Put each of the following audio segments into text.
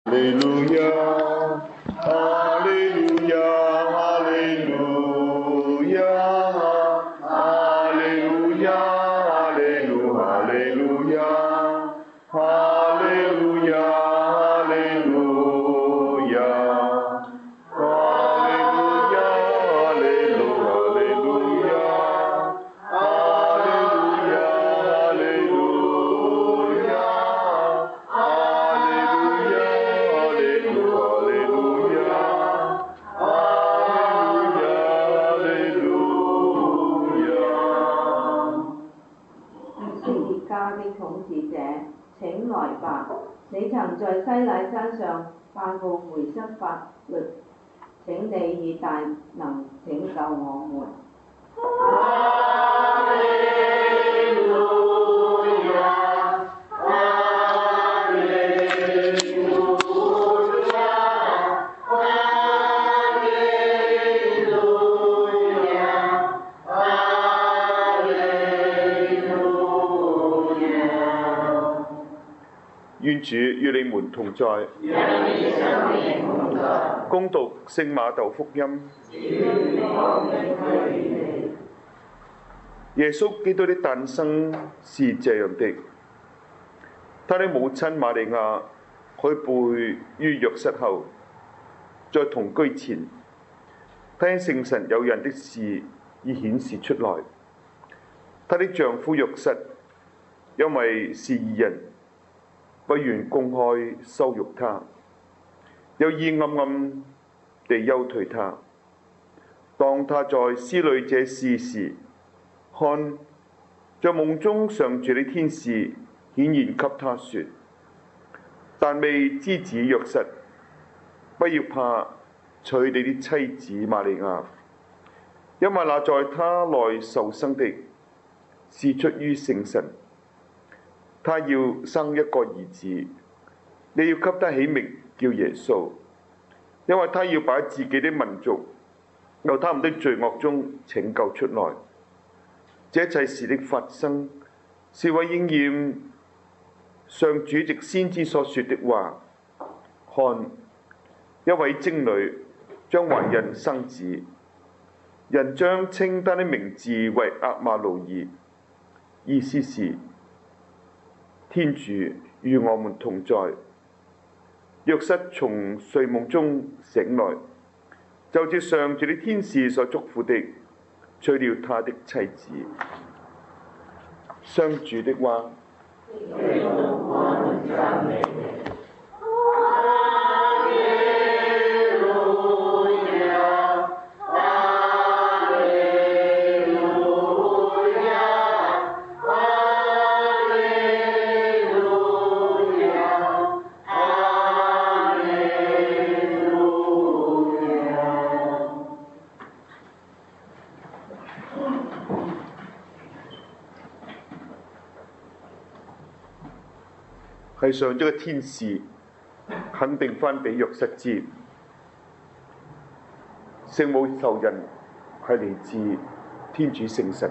利路亞，哈利路亞，哈利路亞，哈利路亞，哈利路，哈利路亞，哈利路亞，哈利路亞，哈利路亞，哈利路，哈利路亞，哈利路亞，哈利路亞。 統治者，請來吧！你曾在西乃山上頒布梅瑟法律，請你以大能拯救我們。哈利路亞，哈利路亞，哈利路亞，哈利路亞。 願主與你們同在。恭讀聖馬竇福音。耶穌基督的誕生是這樣的：他的母親瑪利亞許配於約瑟後，在同居前，聽聖神有孕的事已顯示出來。她的丈夫約瑟因為是義人，不願公開羞辱她，有意暗暗地休退她。當她在思慮這事時，看，在夢中上主的天使顯現給她說：但未之子約瑟，不要怕娶你的妻子瑪利亞，因為那在她內受生的是出於聖神。他要生一個兒子，你要給他起名叫耶穌，因為他要把自己的民族由他們的罪惡中拯救出來。這一切事的發生，是為應驗上主藉先知所說的話：看，一位貞女將懷孕生子，人將稱他的名字為厄馬奴耳，意思是天主與我們同在。約瑟從睡夢中醒來，就照上主的天使所囑咐的，娶了他的妻子。上主的話。係上主嘅天使肯定翻俾約瑟知，聖母受孕係嚟自天主聖神，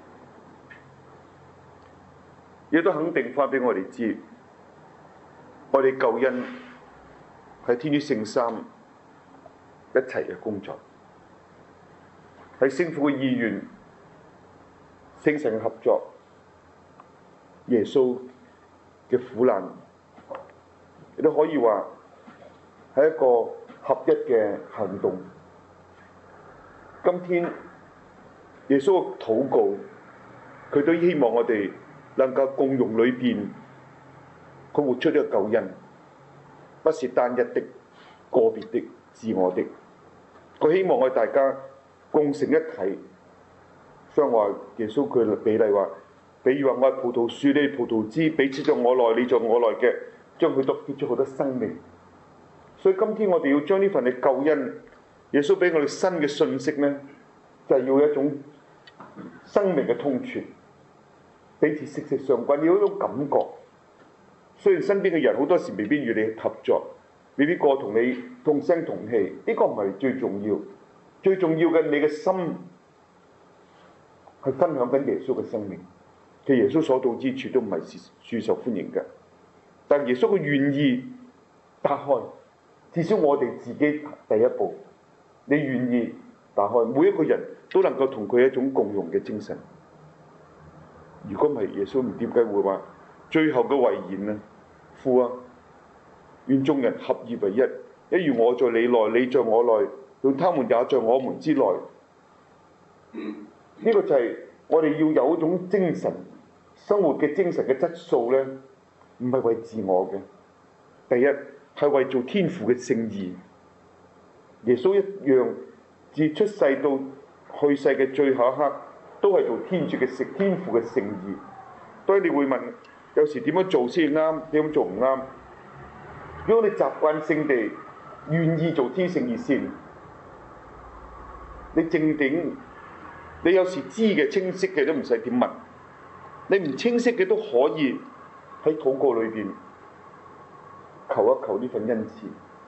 亦都肯定翻俾我哋知，我哋救恩係天主聖三一齊嘅工作，係聖父嘅意願、聖神嘅合作、耶穌嘅苦難，亦都可以話係一個合一嘅行動。今天耶穌嘅禱告，佢都希望我哋能夠共融裏邊，佢活出呢個救恩，不是單一的、個別的、自我的。佢希望我哋大家共成一體。所以話耶穌佢比例話，比如話我係葡萄樹，你係葡萄枝，彼此在我內，你在我內嘅，將佢都結出好多生命。所以今天我哋要將呢份嘅救恩，耶穌俾我哋新嘅信息呢，就係要一種生命嘅通傳，彼此息息相關，要一種感覺。雖然身邊嘅人好多時未必與你合作，未必個同你同聲同氣，呢個唔係最重要。最重要嘅，你嘅心係分享緊耶穌嘅生命。其實耶穌所到之處都唔係受歡迎嘅，但耶穌嘅願意打開，至少我哋自己第一步，你願意打開，每一個人都能夠同佢一種共融嘅精神。如果唔係，耶穌唔點解會話最後嘅遺言啊？父啊，願眾人合而為一，一如我在你內，你在我內，讓他們也在我們之內。呢個就係我哋要有一種精神生活嘅精神嘅質素呢，唔係為自我嘅。第一係為做天父嘅聖意。耶穌一樣自出世到去世嘅最後一刻，都係做天父嘅聖意。所以你會問，有時點樣做先啱，點樣做唔啱？如果你習慣性地願意做天聖意先，你正定，你有時知嘅清晰嘅都唔使點問，你唔清晰嘅都可以喺禱告裏邊求一求呢份恩賜。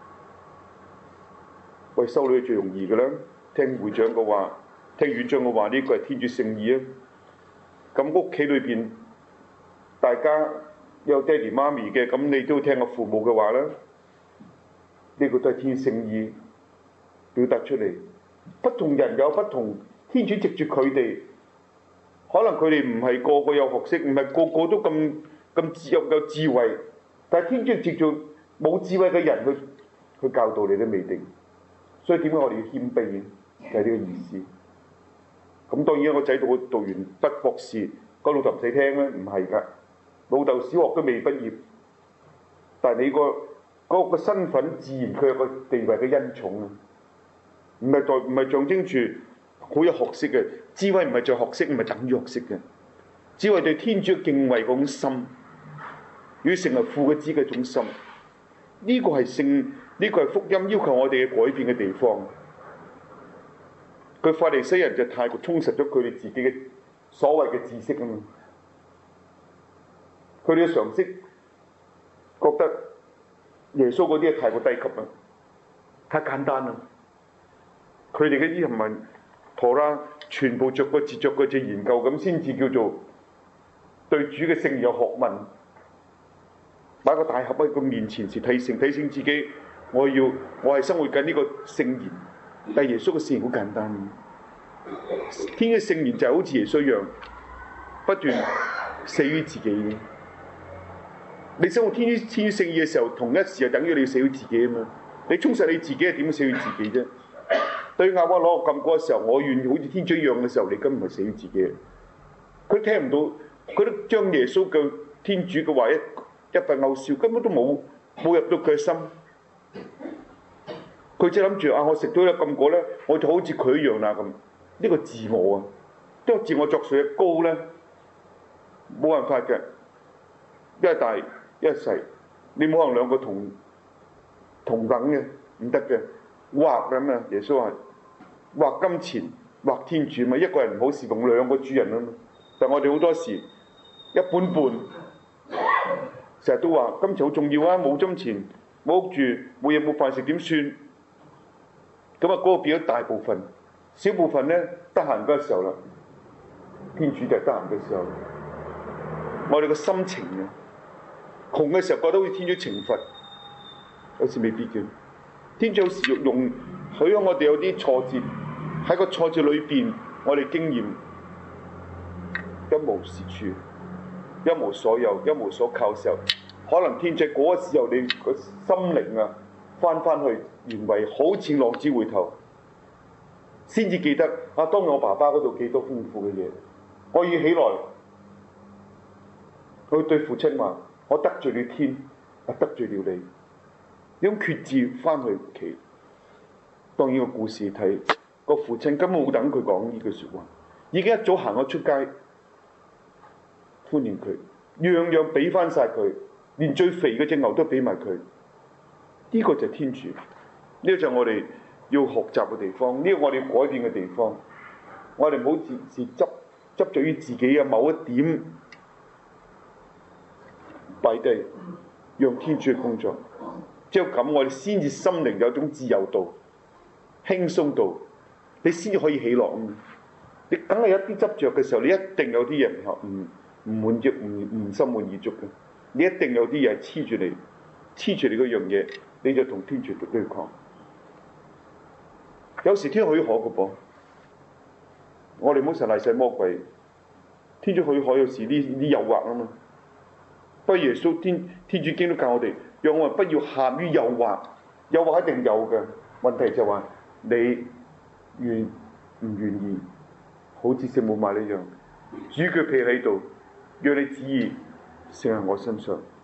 為修女最容易嘅啦，聽會長嘅話，聽院長嘅話，呢個係天主聖意啊。咁屋企裏邊大家有爹哋媽咪嘅，咁你都要聽個父母嘅話啦。呢個都係天聖意表達出嚟。不同人有不同，天主藉住佢哋，可能佢哋唔係個個有學識，唔係個個都咁有智慧，但係天主藉住冇智慧嘅人去教導你都未定。所以點解我哋要謙卑？就係呢個意思。咁當然我仔讀完畢博士，個老豆唔使聽啦，唔係㗎。老豆小學都未畢業，但係你個身份自然佢有個地位嘅恩寵啊，唔係象徵住好有學識嘅智慧，唔係在學識，唔係等於學識嘅智慧，對天主敬畏嗰種心，要成為父嘅子嘅種心。呢個係福音要求我哋嘅改變嘅地方。佢法利西人就太過充實咗佢哋自己嘅所謂嘅知識啊嘛，佢哋嘅常識覺得耶穌嗰啲係太過低級啦，太簡單啦。佢哋嘅經文陀拉全部逐個字研究咁先至叫做對主嘅聖有學問。擺個大盒喺佢面前時提醒自己，我係生活緊呢個聖言。但係耶穌嘅聖言好簡單，天嘅聖言就係好似耶穌一樣，不斷死於自己嘅。你生活天主聖意嘅時候，同一時係等於你要死於自己啊嘛。你充實你自己係點樣死於自己啫？對亞巴攞個禁果嘅時候，我願意好似天主一樣嘅時候，你根本係死於自己。佢聽唔到，佢都將耶穌嘅天主嘅話一筆勾銷，根本都冇入到佢嘅心。佢只諗住我食到一禁果咧，我就好似佢一樣啦咁。呢個自我啊，都係自我作祟嘅高咧，冇辦法嘅。一係大，一係細，你冇可能兩個同等嘅，唔得嘅。劃咁啊！耶穌話劃金錢，劃天主嘛。一個人唔好侍奉兩個主人啊嘛。但係我哋好多時一半半，成日都話金錢好重要啊！冇金錢，冇屋住，冇嘢冇飯食點算？咁啊，嗰個變咗大部分，小部分咧得閒嗰個時候啦。天主就係得閒嘅時候，我哋個心情啊，窮嘅時候覺得好似天主懲罰，有時未必嘅。天主有時容許我哋有啲挫折，喺個挫折裏邊，我哋經驗一無是處、一無所有、一無所靠嘅時候，可能天主嗰個時候你個心靈啊翻去原位，好似浪子回頭，先至記得當日我爸爸嗰度幾多豐富嘅嘢，我要起來，佢對父親話：我得罪了天，我得罪了你。呢種決志翻去屋企，當然個故事睇個父親根本冇等佢講呢句説話，已經一早行咗出街歡迎佢，樣樣俾翻晒佢，連最肥嗰隻牛都俾埋佢。呢個就係天主，呢個就係我哋要學習嘅地方，呢個我哋要改變嘅地方。我哋唔好自執着於自己嘅某一點擺低，讓天主嘅工作。只有咁，我哋先至心靈有種自由度、輕鬆度，你先至可以喜樂。你梗係有一啲執着嘅時候，你一定有啲人唔滿足、唔心滿意足嘅。你一定有啲嘢黐住你， 黐住你嗰樣嘢，你就同天主對抗。有時天許可嘅噃，我哋唔好成賴晒魔鬼。天主許可有時啲誘惑啊嘛。不過耶穌天主經都教我哋，讓我哋不要陷於誘惑。誘惑一定有嘅，問題就話你願唔願意？好似聖母瑪利亞，主佢企喺度，讓你旨意成喺我身上。